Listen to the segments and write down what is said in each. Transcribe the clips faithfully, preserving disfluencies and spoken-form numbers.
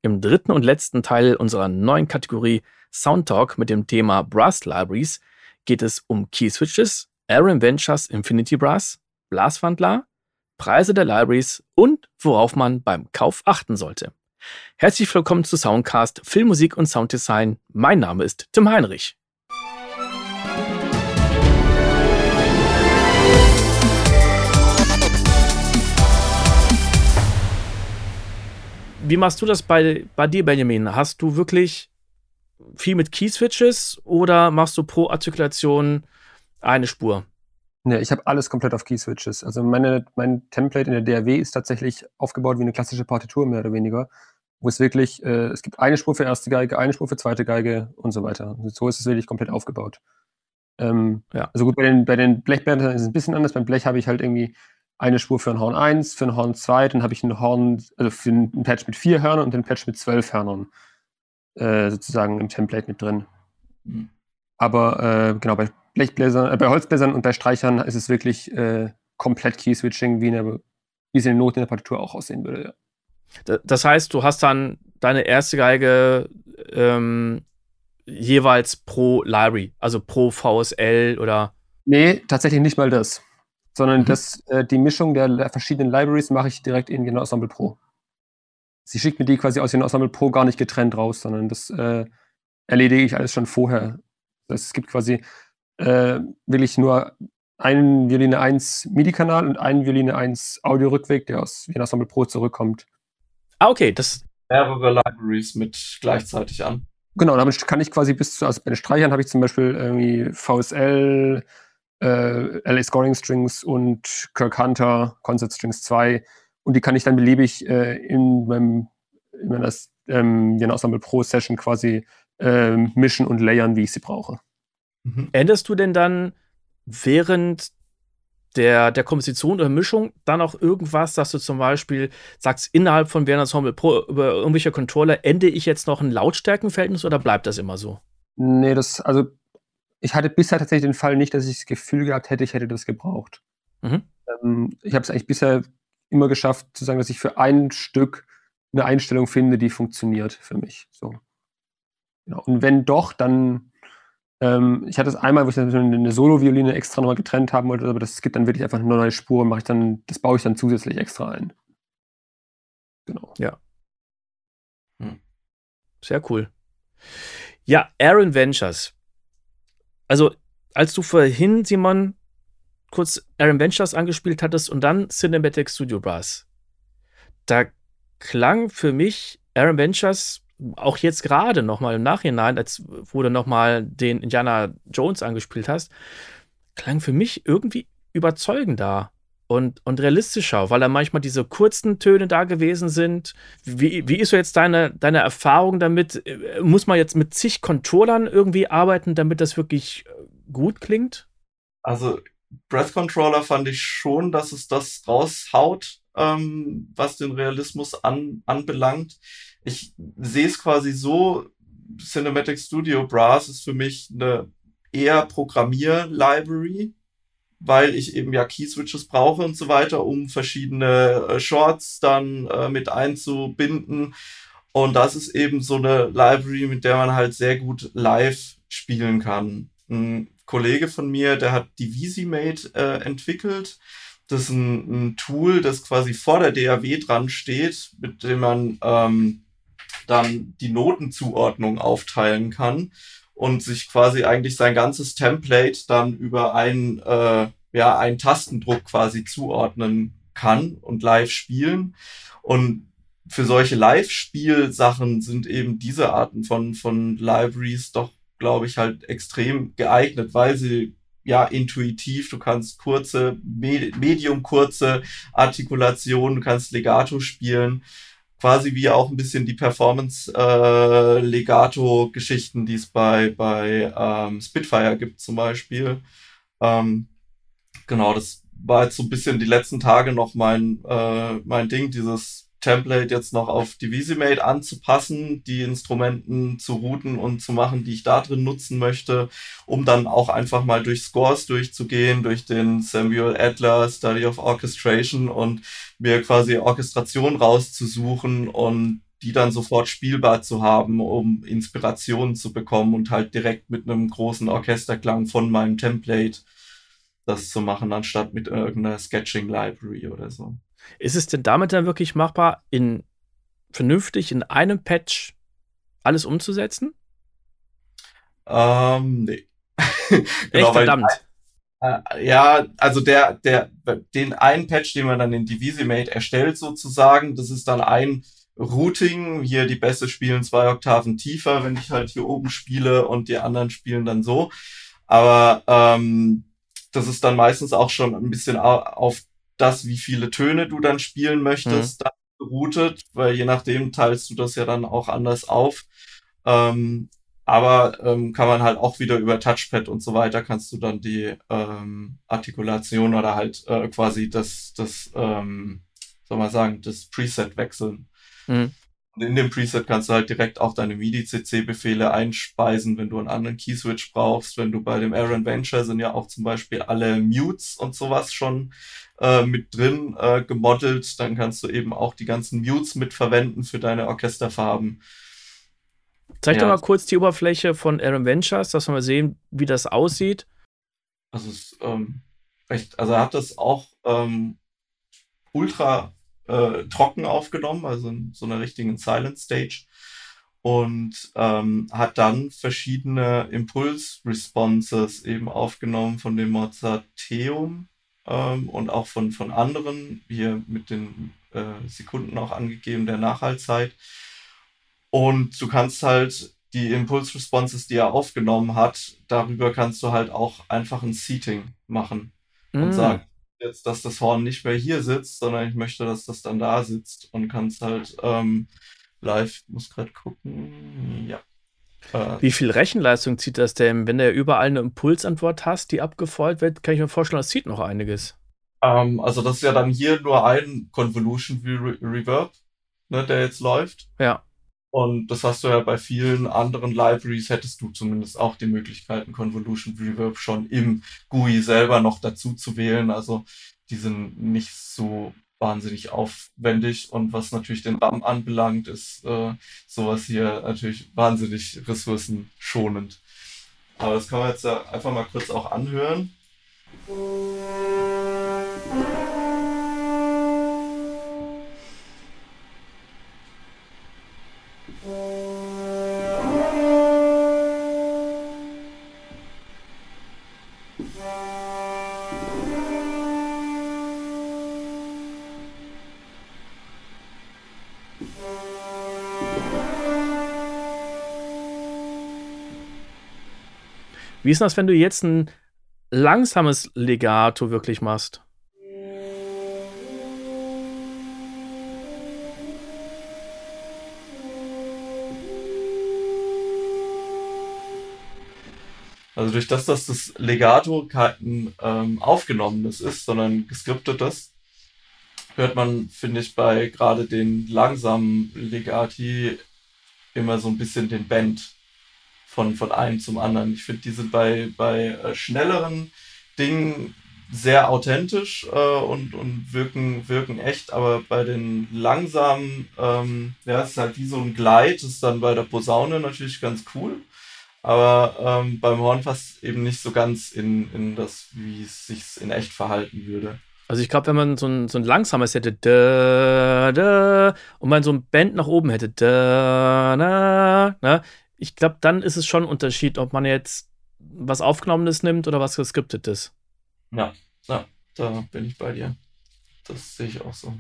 Im dritten und letzten Teil unserer neuen Kategorie Sound Talk mit dem Thema Brass Libraries geht es um Key Switches, Aaron Ventures Infinity Brass, Blaswandler, Preise der Libraries und worauf man beim Kauf achten sollte. Herzlich willkommen zu Soundcast Filmmusik und Sounddesign. Mein Name ist Tim Heinrich. Wie machst du das bei, bei dir, Benjamin? Hast du wirklich viel mit Key-Switches oder machst du pro Artikulation eine Spur? Ne, ich habe alles komplett auf Key-Switches. Also meine, mein Template in der D A W ist tatsächlich aufgebaut wie eine klassische Partitur, mehr oder weniger. Wo es wirklich, äh, es gibt eine Spur für erste Geige, eine Spur für zweite Geige und so weiter. Und so ist es wirklich komplett aufgebaut. Ähm, ja. Also gut, bei den, bei den Blechbändern ist es ein bisschen anders. Beim Blech habe ich halt irgendwie eine Spur für ein Horn eins, für ein Horn zwei, dann habe ich ein Horn, also für ein Patch mit vier Hörnern und ein Patch mit zwölf Hörnern äh, sozusagen im Template mit drin. Mhm. Aber äh, genau, bei Blechbläsern, äh, bei Holzbläsern und bei Streichern ist es wirklich äh, komplett Key-Switching, wie, eine, wie es in den Noten in der Partitur auch aussehen würde. Ja. Das heißt, du hast dann deine erste Geige ähm, jeweils pro Library, also pro V S L oder? Nee, tatsächlich nicht mal das. Sondern mhm. das, äh, die Mischung der verschiedenen Libraries mache ich direkt in Genau Ensemble Pro. Sie schickt mir die quasi aus Genau Ensemble Pro gar nicht getrennt raus, sondern das äh, erledige ich alles schon vorher. Das, es gibt quasi äh, wirklich nur einen Violine eins MIDI-Kanal und einen Violine eins Audio-Rückweg, der aus Genau Ensemble Pro zurückkommt. Ah, okay. Das mehrere Libraries mit gleichzeitig an. Genau, damit kann ich quasi bis zu, also bei den Streichern habe ich zum Beispiel irgendwie V S L, Äh, L A Scoring Strings und Kirk Hunter, Concert Strings zwei, und die kann ich dann beliebig äh, in meinem in meiner ähm, Genau Ensemble Pro Session quasi äh, mischen und layern, wie ich sie brauche. Mhm. Änderst du denn dann während der, der Komposition oder Mischung dann auch irgendwas, dass du zum Beispiel sagst, innerhalb von Genau Ensemble Pro über irgendwelche Controller ändere ich jetzt noch ein Lautstärkenverhältnis oder bleibt das immer so? Nee, das, also ich hatte bisher tatsächlich den Fall nicht, dass ich das Gefühl gehabt hätte, ich hätte das gebraucht. Mhm. Ähm, ich habe es eigentlich bisher immer geschafft, zu sagen, dass ich für ein Stück eine Einstellung finde, die funktioniert für mich. So. Genau. Und wenn doch, dann ähm, ich hatte es einmal, wo ich eine Solo-Violine extra nochmal getrennt haben wollte, aber das gibt dann wirklich einfach eine neue Spur und mache ich dann, das baue ich dann zusätzlich extra ein. Genau. Ja. Hm. Sehr cool. Ja, Aaron Ventures. Also, als du vorhin, Simon, kurz Aaron Ventures angespielt hattest und dann Cinematic Studio Brass, da klang für mich Aaron Ventures auch jetzt gerade nochmal im Nachhinein, als wo du nochmal den Indiana Jones angespielt hast, klang für mich irgendwie überzeugender und, und realistischer, weil da manchmal diese kurzen Töne da gewesen sind. Wie, wie ist so jetzt deine, deine Erfahrung damit? Muss man jetzt mit zig Controllern irgendwie arbeiten, damit das wirklich gut klingt? Also Breath Controller fand ich schon, dass es das raushaut, ähm, was den Realismus an, anbelangt. Ich sehe es quasi so, Cinematic Studio Brass ist für mich eine eher Programmier-Library, weil ich eben ja Key-Switches brauche und so weiter, um verschiedene äh, Shorts dann äh, mit einzubinden. Und das ist eben so eine Library, mit der man halt sehr gut live spielen kann. Ein Kollege von mir, der hat die Visimate äh, entwickelt. Das ist ein, ein Tool, das quasi vor der D A W dran steht, mit dem man ähm, dann die Notenzuordnung aufteilen kann und sich quasi eigentlich sein ganzes Template dann über einen, äh, ja, einen Tastendruck quasi zuordnen kann und live spielen. Und für solche Live-Spiel-Sachen sind eben diese Arten von, von Libraries doch, glaube ich, halt extrem geeignet, weil sie ja intuitiv, du kannst kurze, medium kurze Artikulationen, du kannst Legato spielen, quasi wie auch ein bisschen die Performance-Legato-Geschichten, äh, die es bei, bei ähm, Spitfire gibt zum Beispiel. Ähm, genau, das war jetzt so ein bisschen die letzten Tage noch mein, äh, mein Ding, dieses Template jetzt noch auf die Visimate anzupassen, die Instrumenten zu routen und zu machen, die ich da drin nutzen möchte, um dann auch einfach mal durch Scores durchzugehen, durch den Samuel Adler Study of Orchestration und mir quasi Orchestration rauszusuchen und die dann sofort spielbar zu haben, um Inspirationen zu bekommen und halt direkt mit einem großen Orchesterklang von meinem Template das zu machen, anstatt mit irgendeiner Sketching-Library oder so. Ist es denn damit dann wirklich machbar, in vernünftig in einem Patch alles umzusetzen? Ähm, nee. Genau, echt, verdammt. Weil, äh, ja, also der, der, den einen Patch, den man dann in Divisimate erstellt sozusagen, das ist dann ein Routing. Hier die Bässe spielen zwei Oktaven tiefer, wenn ich halt hier oben spiele und die anderen spielen dann so. Aber ähm, das ist dann meistens auch schon ein bisschen auf das, wie viele Töne du dann spielen möchtest, mhm. dann geroutet, weil je nachdem teilst du das ja dann auch anders auf. Ähm, aber ähm, kann man halt auch wieder über Touchpad und so weiter, kannst du dann die ähm, Artikulation oder halt äh, quasi das, das ähm, soll man sagen, das Preset wechseln. Mhm. Und in dem Preset kannst du halt direkt auch deine MIDI-C C-Befehle einspeisen, wenn du einen anderen Keyswitch brauchst. Wenn du bei dem Aaron Venture sind ja auch zum Beispiel alle Mutes und sowas schon äh, mit drin äh, gemodelt, dann kannst du eben auch die ganzen Mutes mitverwenden für deine Orchesterfarben. Zeig ja. doch mal kurz die Oberfläche von Aaron Ventures, dass wir mal sehen, wie das aussieht. Also, es, ähm, recht, also er hat das auch ähm, ultra äh, trocken aufgenommen, also in so einer richtigen Silent Stage. Und ähm, hat dann verschiedene Impuls-Responses eben aufgenommen von dem Mozarteum ähm, und auch von, von anderen, hier mit den äh, Sekunden auch angegeben, der Nachhaltzeit. Und du kannst halt die Impuls-Responses, die er aufgenommen hat, darüber kannst du halt auch einfach ein Seating machen mm. und sagen, jetzt, dass das Horn nicht mehr hier sitzt, sondern ich möchte, dass das dann da sitzt und kannst halt ähm, live, muss gerade gucken, ja. Äh, Wie viel Rechenleistung zieht das denn? Wenn du ja überall eine Impulsantwort hast, die abgefeuert wird, kann ich mir vorstellen, das zieht noch einiges. Ähm, also das ist ja dann hier nur ein Convolution Re- Reverb, ne, der jetzt läuft. Ja. Und das hast du ja bei vielen anderen Libraries, hättest du zumindest auch die Möglichkeit, einen Convolution Reverb schon im G U I selber noch dazu zu wählen. Also die sind nicht so wahnsinnig aufwendig. Und was natürlich den RAM anbelangt, ist äh, sowas hier natürlich wahnsinnig ressourcenschonend. Aber das kann man jetzt ja einfach mal kurz auch anhören. Wie ist das, wenn du jetzt ein langsames Legato wirklich machst? Also durch das, dass das Legato kein ähm, aufgenommenes ist, sondern geskriptetes, hört man, finde ich, bei gerade den langsamen Legati immer so ein bisschen den Bend von, von einem zum anderen. Ich finde, die sind bei, bei äh, schnelleren Dingen sehr authentisch äh, und, und wirken, wirken echt, aber bei den langsamen, ähm, ja, es ist halt wie so ein Glide, das ist dann bei der Posaune natürlich ganz cool, aber ähm, beim Hornfass eben nicht so ganz in, in das, wie es sich in echt verhalten würde. Also ich glaube, wenn man so ein, so ein langsames hätte, da, da, und man so ein Bend nach oben hätte, da, da, na, ich glaube, dann ist es schon ein Unterschied, ob man jetzt was Aufgenommenes nimmt oder was Geskriptetes. Ja, ja, da bin ich bei dir. Das sehe ich auch so.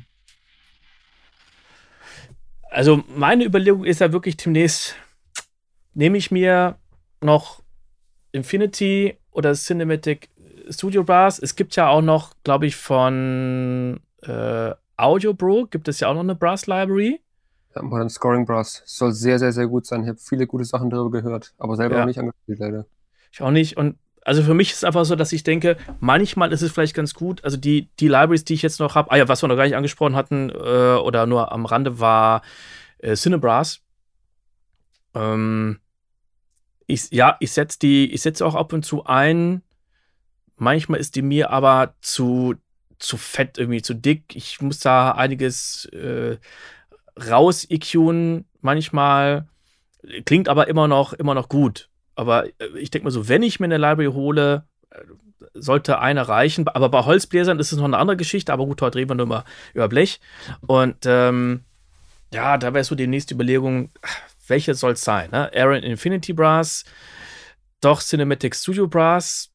Also meine Überlegung ist ja wirklich demnächst, nehme ich mir noch Infinity oder Cinematic Studio Brass. Es gibt ja auch noch, glaube ich, von äh, Audiobro gibt es ja auch noch eine Brass Library. Ja, Modern Scoring Brass soll sehr, sehr, sehr gut sein. Ich habe viele gute Sachen darüber gehört, aber selber ja. noch nicht angespielt, leider. Ich auch nicht. Und also für mich ist es einfach so, dass ich denke, manchmal ist es vielleicht ganz gut, also die, die Libraries, die ich jetzt noch habe, ah ja, was wir noch gar nicht angesprochen hatten äh, oder nur am Rande, war äh, Cinebrass. Ähm, ich, ja, ich setze die, ich setze auch ab und zu ein. Manchmal ist die mir aber zu, zu fett, irgendwie zu dick. Ich muss da einiges äh, raus E Qen manchmal, klingt aber immer noch, immer noch gut. Aber ich denke mal so, wenn ich mir eine Library hole, sollte eine reichen. Aber bei Holzbläsern ist es noch eine andere Geschichte. Aber gut, heute reden wir nur über, über Blech. Und ähm, ja, da wäre so die nächste Überlegung, welche soll es sein? Ne? Aaron Infinity Brass, doch Cinematic Studio Brass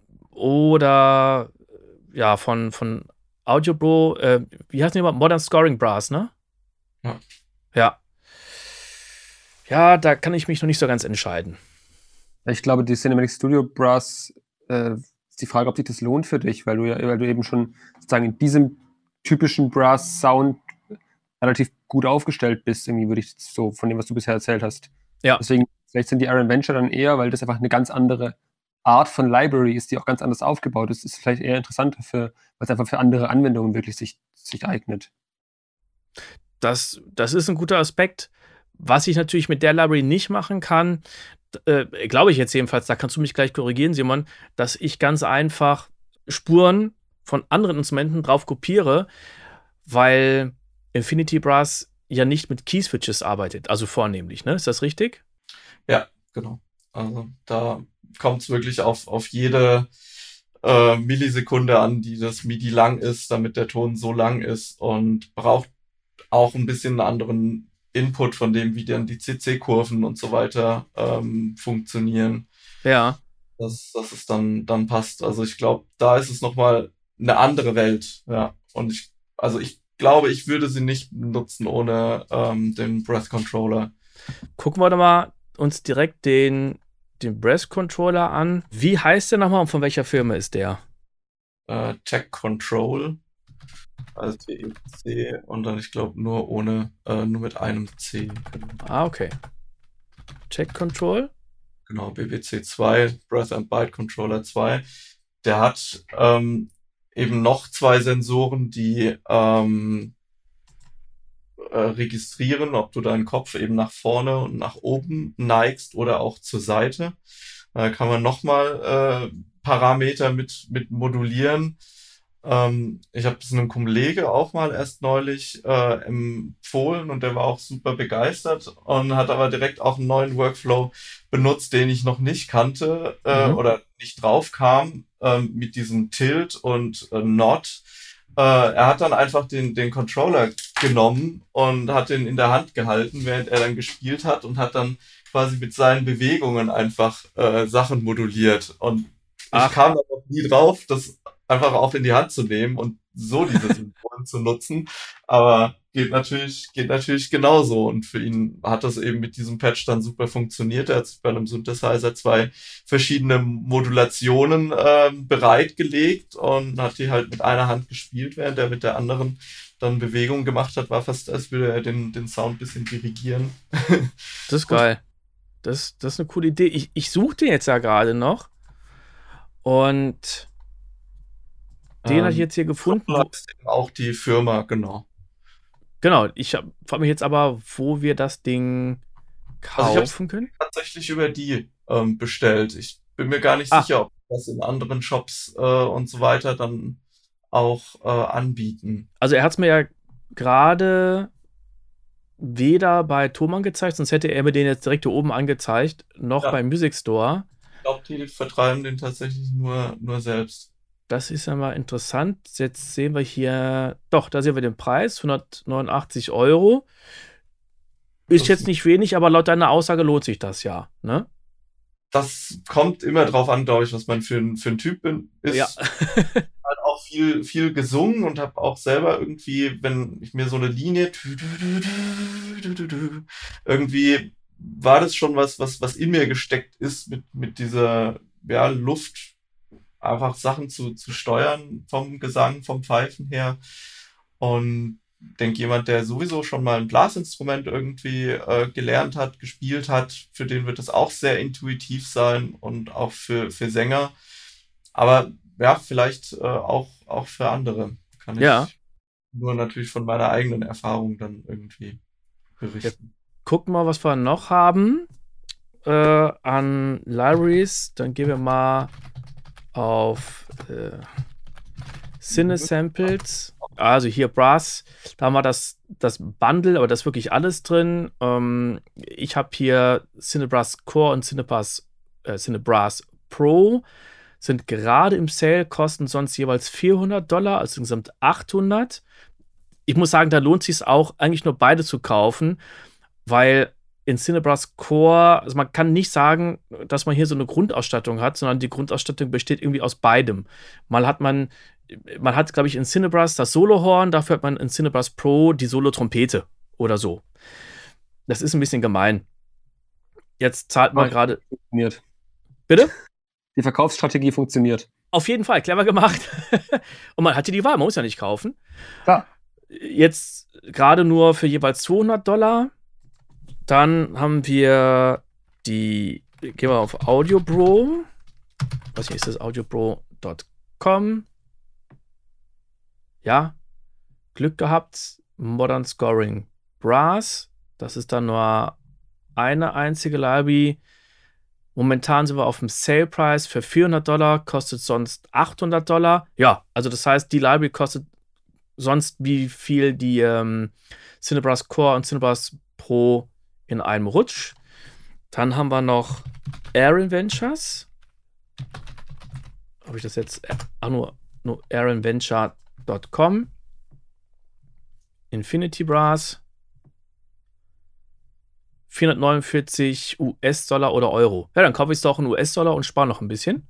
oder ja, von, von Audio Bro, äh, wie heißt die immer? Modern Scoring Brass, ne? Ja. Ja. Ja, da kann ich mich noch nicht so ganz entscheiden. Ich glaube, die Cinematic Studio Brass äh, ist die Frage, ob sich das lohnt für dich, weil du ja, weil du eben schon sozusagen in diesem typischen Brass-Sound relativ gut aufgestellt bist, irgendwie würde ich so von dem, was du bisher erzählt hast. Ja. Deswegen, vielleicht sind die Aaron Venture dann eher, weil das einfach eine ganz andere Art von Library ist, die auch ganz anders aufgebaut ist, ist vielleicht eher interessanter für, weil es einfach für andere Anwendungen wirklich sich, sich eignet. Das, das ist ein guter Aspekt. Was ich natürlich mit der Library nicht machen kann, äh, glaube ich jetzt jedenfalls, da kannst du mich gleich korrigieren, Simon, dass ich ganz einfach Spuren von anderen Instrumenten drauf kopiere, weil Infinity Brass ja nicht mit Key-Switches arbeitet, also vornehmlich, ne? Ist das richtig? Ja, genau. Also da kommt es wirklich auf, auf jede äh, Millisekunde an, die das MIDI lang ist, damit der Ton so lang ist und braucht auch ein bisschen einen anderen Input von dem, wie dann die C C-Kurven und so weiter ähm, funktionieren. Ja. Dass, dass es dann, dann passt. Also ich glaube, da ist es nochmal eine andere Welt. Ja. Und ich, also ich glaube, ich würde sie nicht nutzen ohne ähm, den Breath Controller. Gucken wir doch mal uns direkt den, den Breath Controller an. Wie heißt der nochmal und von welcher Firma ist der? Äh, Tech Control. Also T E C und dann, ich glaube, nur ohne, äh, nur mit einem C. Genau. Ah, okay. Check Control. Genau, B B C zwei, Breath and Bite Controller zwei. Der hat ähm, eben noch zwei Sensoren, die ähm, äh, registrieren, ob du deinen Kopf eben nach vorne und nach oben neigst oder auch zur Seite. Da kann man nochmal äh, Parameter mit, mit modulieren. Ähm, ich habe es einem Kollege auch mal erst neulich äh, empfohlen und der war auch super begeistert und hat aber direkt auch einen neuen Workflow benutzt, den ich noch nicht kannte äh, mhm. oder nicht drauf kam, äh, mit diesem Tilt und äh, Nod. Äh, er hat dann einfach den, den Controller genommen und hat den in der Hand gehalten, während er dann gespielt hat und hat dann quasi mit seinen Bewegungen einfach äh, Sachen moduliert. Und Ach. ich kam da noch nie drauf, das einfach auch in die Hand zu nehmen und so diese Sensoren zu nutzen. Aber geht natürlich, geht natürlich genauso. Und für ihn hat das eben mit diesem Patch dann super funktioniert. Er hat sich bei einem Synthesizer zwei verschiedene Modulationen äh, bereitgelegt und hat die halt mit einer Hand gespielt, während er mit der anderen dann Bewegungen gemacht hat. War fast, als würde er den, den Sound ein bisschen dirigieren. Das ist geil. Das, das ist eine coole Idee. Ich, ich suche den jetzt ja gerade noch. Und den ähm, hatte ich jetzt hier gefunden. Auch die Firma, genau. Genau, ich frage mich jetzt aber, wo wir das Ding kaufen also ich können. Tatsächlich über die ähm, bestellt. Ich bin mir gar nicht ah. sicher, ob das in anderen Shops äh, und so weiter dann auch äh, anbieten. Also er hat es mir ja gerade weder bei Thomann gezeigt, sonst hätte er mir den jetzt direkt hier oben angezeigt, noch ja. beim Music Store. Ich glaube, die vertreiben den tatsächlich nur, nur selbst. Das ist ja mal interessant. Jetzt sehen wir hier, doch, da sehen wir den Preis, hundertneunundachtzig Euro. Ist das jetzt nicht wenig, aber laut deiner Aussage lohnt sich das ja, ne? Das kommt immer drauf an, glaube ich, was man für ein, für ein Typ ist. Ja. Halt auch viel, viel gesungen und habe auch selber irgendwie, wenn ich mir so eine Linie irgendwie war das schon was, was, was in mir gesteckt ist, mit, mit dieser ja, Luft einfach Sachen zu, zu steuern vom Gesang, vom Pfeifen her. Und denke, jemand, der sowieso schon mal ein Blasinstrument irgendwie äh, gelernt hat, gespielt hat, für den wird es auch sehr intuitiv sein und auch für, für Sänger. Aber ja, vielleicht äh, auch, auch für andere. Kann ich ja. nur natürlich von meiner eigenen Erfahrung dann irgendwie berichten. Ja. Gucken wir mal, was wir noch haben äh, an Libraries. Dann gehen wir mal auf äh, Cinesamples. Also hier Brass, da haben wir das, das Bundle, aber da ist wirklich alles drin. Ähm, ich habe hier Cinebrass Core und Cinebrass, äh, Cinebrass Pro. Sind gerade im Sale, kosten sonst jeweils vierhundert Dollar, also insgesamt achthundert. Ich muss sagen, da lohnt es sich auch, eigentlich nur beide zu kaufen, weil in Cinebrass Core, also man kann nicht sagen, dass man hier so eine Grundausstattung hat, sondern die Grundausstattung besteht irgendwie aus beidem. Mal hat man, man hat, glaube ich, in Cinebrass das Solohorn, dafür hat man in Cinebrass Pro die Solo-Trompete oder so. Das ist ein bisschen gemein. Jetzt zahlt man gerade. Funktioniert. Bitte? Die Verkaufsstrategie funktioniert. Auf jeden Fall, clever gemacht. Und man hatte die Wahl, man muss ja nicht kaufen. Klar. Jetzt gerade nur für jeweils zweihundert Dollar. Dann haben wir die, gehen wir auf AudioBro. Was hier ist das? audiobro Punkt com. Ja, Glück gehabt. Modern Scoring Brass. Das ist dann nur eine einzige Library. Momentan sind wir auf dem Sale-Preis für vierhundert Dollar, kostet sonst achthundert Dollar. Ja, also das heißt, die Library kostet sonst wie viel die ähm, Cinebrass Core und Cinebrass Pro in einem Rutsch. Dann haben wir noch Aaron Ventures. Habe ich das jetzt? Ach, nur, nur aaron venture Punkt com. Infinity Brass. vierhundertneunundvierzig U S-Dollar oder Euro. Ja, dann kaufe ich es doch in U S-Dollar und spare noch ein bisschen.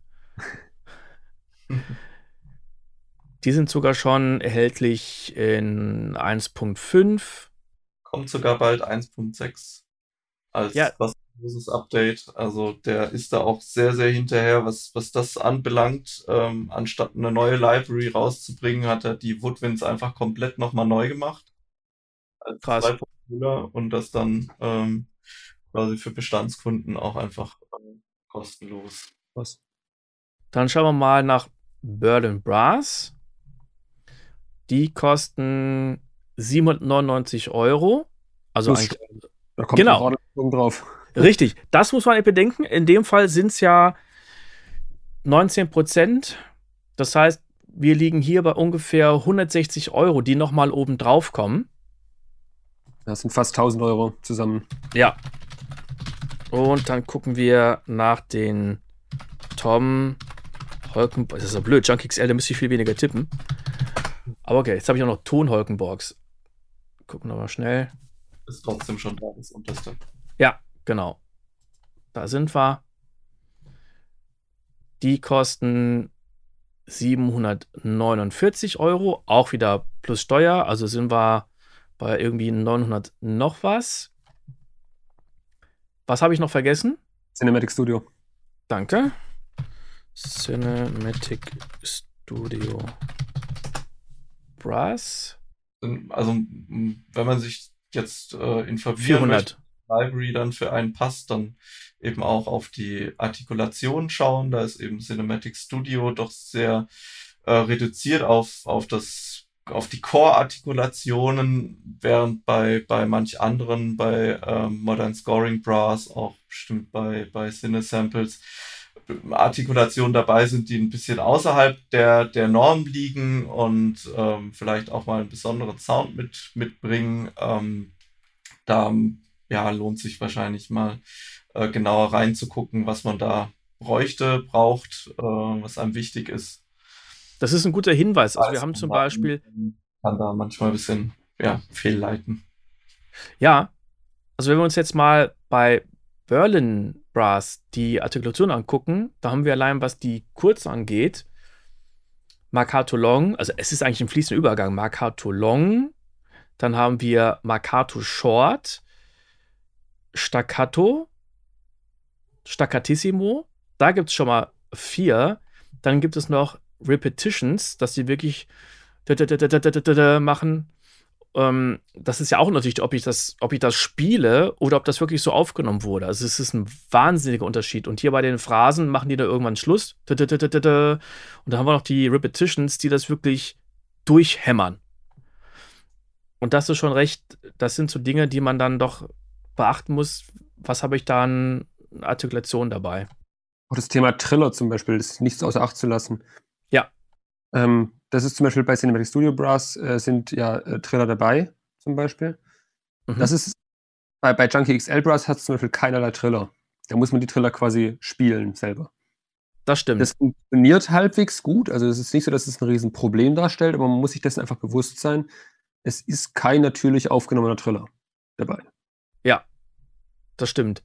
Die sind sogar schon erhältlich in eins Punkt fünf. Kommt sogar bald eins Punkt sechs als Ja. kostenloses Update. Also der ist da auch sehr, sehr hinterher, was, was das anbelangt. Ähm, anstatt eine neue Library rauszubringen, hat er die Woodwinds einfach komplett nochmal neu gemacht. Als Krass. zwei Punkt null und das dann ähm, quasi für Bestandskunden auch einfach ähm, kostenlos. Was? Dann schauen wir mal nach Berlin Brass. Die kosten siebenhundertneunundneunzig Euro. Also Plus eigentlich, Da kommt Genau. noch Ordnung drauf. richtig. Das muss man bedenken. In dem Fall sind es ja neunzehn Prozent. Das heißt, wir liegen hier bei ungefähr hundertsechzig Euro, die nochmal oben drauf kommen. Das sind fast tausend Euro zusammen. Ja. Und dann gucken wir nach den Tom Holkenborg. Das ist so blöd. Junkie X L, da müsste ich viel weniger tippen. Aber okay, jetzt habe ich auch noch Ton Holkenborgs. Gucken wir mal schnell. Ist trotzdem schon da, das unterste. Ja, genau. Da sind wir. Die kosten siebenhundertneunundvierzig Euro. Auch wieder plus Steuer. Also sind wir bei irgendwie neunhundert noch was. Was habe ich noch vergessen? Cinematic Studio. Danke. Cinematic Studio Brass. Also m, wenn man sich jetzt äh, informieren vierhundert. möchte, Library dann für einen passt, dann eben auch auf die Artikulation schauen. Da ist eben Cinematic Studio doch sehr äh, reduziert auf, auf das auf die Core-Artikulationen, während bei, bei manch anderen, bei ähm, Modern Scoring Brass, auch bestimmt bei, bei Cinesamples, Artikulationen dabei sind, die ein bisschen außerhalb der, der Norm liegen und ähm, vielleicht auch mal einen besonderen Sound mit, mitbringen. Ähm, da ja, lohnt sich wahrscheinlich mal äh, genauer reinzugucken, was man da bräuchte, braucht, äh, was einem wichtig ist. Das ist ein guter Hinweis. Also wir Also haben zum man Beispiel, kann da manchmal ein bisschen ja, fehlleiten. ja, also wenn wir uns jetzt mal bei Berlin Brass die Artikulation angucken, da haben wir allein, was die Kurz angeht, Marcato Long, also es ist eigentlich ein fließender Übergang, Marcato Long, dann haben wir Marcato Short, Staccato, Staccatissimo, da gibt es schon mal vier, dann gibt es noch Repetitions, dass sie wirklich machen. Ähm, das ist ja auch natürlich, ob ich das, ob ich das spiele oder ob das wirklich so aufgenommen wurde. Also es ist ein wahnsinniger Unterschied. Und hier bei den Phrasen machen die da irgendwann Schluss. Und dann haben wir noch die Repetitions, die das wirklich durchhämmern. Und das ist schon recht, das sind so Dinge, die man dann doch beachten muss. Was habe ich da an Artikulation dabei? Auch das Thema Triller zum Beispiel ist nichts außer Acht zu lassen. Ja. Ähm, das ist zum Beispiel bei Cinematic Studio Brass äh, sind ja äh, Triller dabei, zum Beispiel. Mhm. Das ist bei, bei Junkie X L Brass hat es zum Beispiel keinerlei Triller. Da muss man die Triller quasi spielen selber. Das stimmt. Das funktioniert halbwegs gut. Also es ist nicht so, dass es ein Riesenproblem darstellt, aber man muss sich dessen einfach bewusst sein. Es ist kein natürlich aufgenommener Triller dabei. Ja, das stimmt.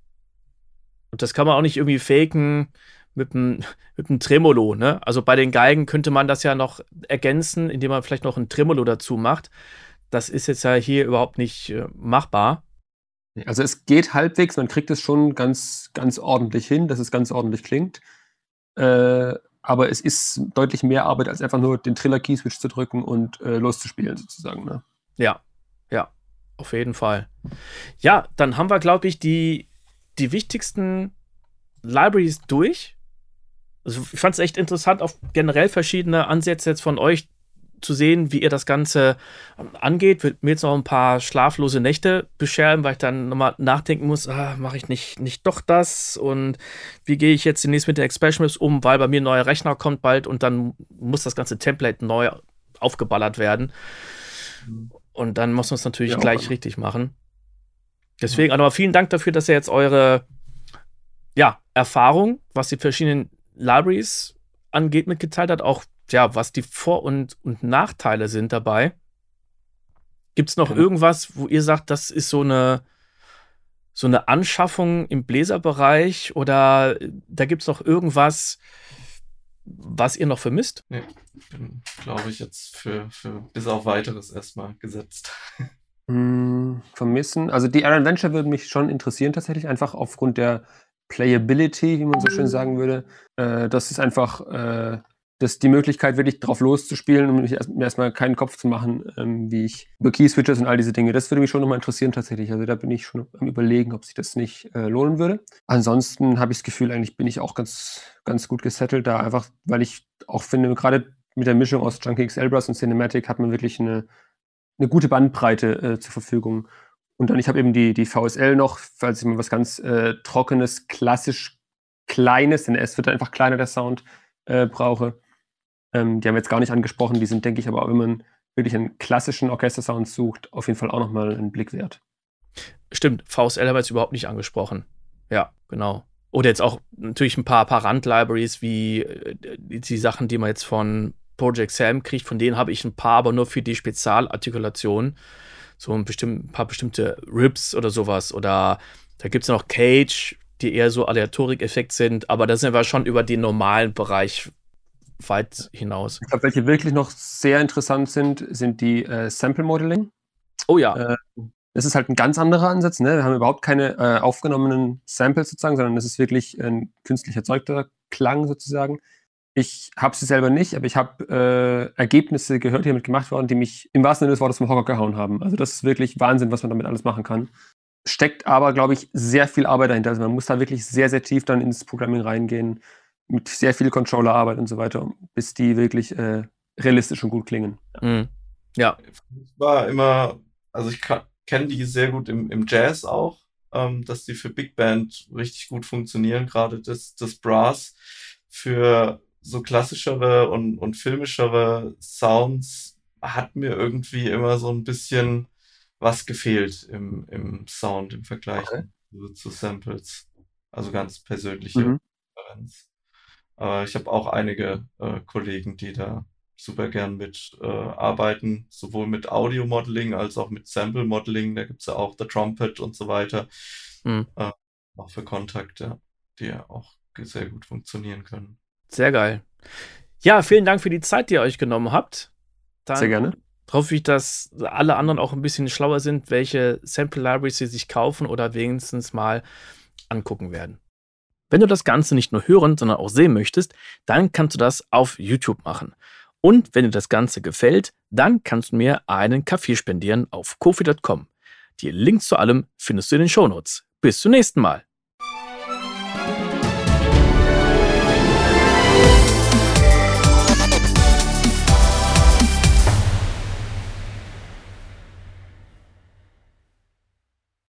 Und das kann man auch nicht irgendwie faken mit einem mit einem Tremolo, ne? Also bei den Geigen könnte man das ja noch ergänzen, indem man vielleicht noch ein Tremolo dazu macht. Das ist jetzt ja hier überhaupt nicht äh, machbar. Also es geht halbwegs, man kriegt es schon ganz, ganz ordentlich hin, dass es ganz ordentlich klingt. Äh, aber es ist deutlich mehr Arbeit, als einfach nur den Triller-Keyswitch zu drücken und äh, loszuspielen, sozusagen. Ne? Ja, ja, auf jeden Fall. Ja, dann haben wir, glaube ich, die, die wichtigsten Libraries durch. Also ich fand es echt interessant, auf generell verschiedene Ansätze jetzt von euch zu sehen, wie ihr das Ganze angeht. Wird mir jetzt noch ein paar schlaflose Nächte bescheren, weil ich dann nochmal nachdenken muss, ah, mache ich nicht, nicht doch das und wie gehe ich jetzt demnächst mit den Expansion Maps um, weil bei mir ein neuer Rechner kommt bald und dann muss das ganze Template neu aufgeballert werden. Und dann muss man es natürlich ja, gleich richtig machen. Deswegen ja. aber vielen Dank dafür, dass ihr jetzt eure ja, Erfahrung, was die verschiedenen Libraries angeht, mitgeteilt hat, auch ja, was die Vor- und, und Nachteile sind dabei. Gibt es noch ja. irgendwas, wo ihr sagt, das ist so eine, so eine Anschaffung im Bläserbereich oder da gibt es noch irgendwas, was ihr noch vermisst? Nee, ich bin, glaube ich, jetzt für, für bis auf Weiteres erstmal gesetzt. Hm, vermissen? Also die Air Adventure würde mich schon interessieren tatsächlich, einfach aufgrund der Playability, wie man so schön sagen würde. Äh, das ist einfach äh, das die Möglichkeit, wirklich drauf loszuspielen und um erst, mir erstmal keinen Kopf zu machen, ähm, wie ich über Key-Switches und all diese Dinge. Das würde mich schon nochmal interessieren tatsächlich. Also da bin ich schon am Überlegen, ob sich das nicht äh, lohnen würde. Ansonsten habe ich das Gefühl, eigentlich bin ich auch ganz, ganz gut gesettelt da, einfach weil ich auch finde, gerade mit der Mischung aus Junkie X L Brass und Cinematic hat man wirklich eine, eine gute Bandbreite äh, zur Verfügung. Und dann, ich habe eben die, die V S L noch, falls ich mal was ganz äh, Trockenes, klassisch Kleines, denn es wird einfach kleiner, der Sound, äh, brauche. Ähm, die haben wir jetzt gar nicht angesprochen, die sind, denke ich, aber auch, wenn man wirklich einen klassischen Orchestersound sucht, auf jeden Fall auch nochmal einen Blick wert. Stimmt, V S L haben wir jetzt überhaupt nicht angesprochen. Ja, genau. Oder jetzt auch natürlich ein paar, paar Rand-Libraries, wie äh, die, die Sachen, die man jetzt von Project Sam kriegt, von denen habe ich ein paar, aber nur für die Spezialartikulation. So ein, bestimm- ein paar bestimmte Rips oder sowas. Oder da gibt es noch Cage, die eher so Aleatorik-Effekt sind, aber da sind wir schon über den normalen Bereich weit hinaus. Ich glaube, welche wirklich noch sehr interessant sind, sind die äh, Sample-Modeling. Oh ja. Äh, das ist halt ein ganz anderer Ansatz. Ne? Wir haben überhaupt keine äh, aufgenommenen Samples sozusagen, sondern das ist wirklich ein künstlich erzeugter Klang sozusagen. Ich habe sie selber nicht, aber ich habe äh, Ergebnisse gehört, die damit gemacht wurden, die mich im wahrsten Sinne des Wortes vom Hocker gehauen haben. Also das ist wirklich Wahnsinn, was man damit alles machen kann. Steckt aber, glaube ich, sehr viel Arbeit dahinter. Also man muss da wirklich sehr, sehr tief dann ins Programming reingehen, mit sehr viel Controllerarbeit und so weiter, bis die wirklich äh, realistisch und gut klingen. Mhm. Ja. Ich war immer, also ich kenne die sehr gut im, im Jazz auch, ähm, dass die für Big Band richtig gut funktionieren, gerade das, das Brass. Für so klassischere und, und filmischere Sounds hat mir irgendwie immer so ein bisschen was gefehlt im, im Sound im Vergleich okay. zu, zu Samples. Also ganz persönliche Mhm. Präferenz. Aber ich habe auch einige äh, Kollegen, die da super gern mit äh, arbeiten, sowohl mit Audio-Modeling als auch mit Sample-Modeling. Da gibt es ja auch The Trumpet und so weiter. Mhm. Äh, auch für Kontakte, die ja auch sehr gut funktionieren können. Sehr geil. Ja, vielen Dank für die Zeit, die ihr euch genommen habt. Dann Sehr gerne. hoffe ich, dass alle anderen auch ein bisschen schlauer sind, welche Sample-Libraries sie sich kaufen oder wenigstens mal angucken werden. Wenn du das Ganze nicht nur hören, sondern auch sehen möchtest, dann kannst du das auf YouTube machen. Und wenn dir das Ganze gefällt, dann kannst du mir einen Kaffee spendieren auf ko fi punkt com. Die Links zu allem findest du in den Shownotes. Bis zum nächsten Mal.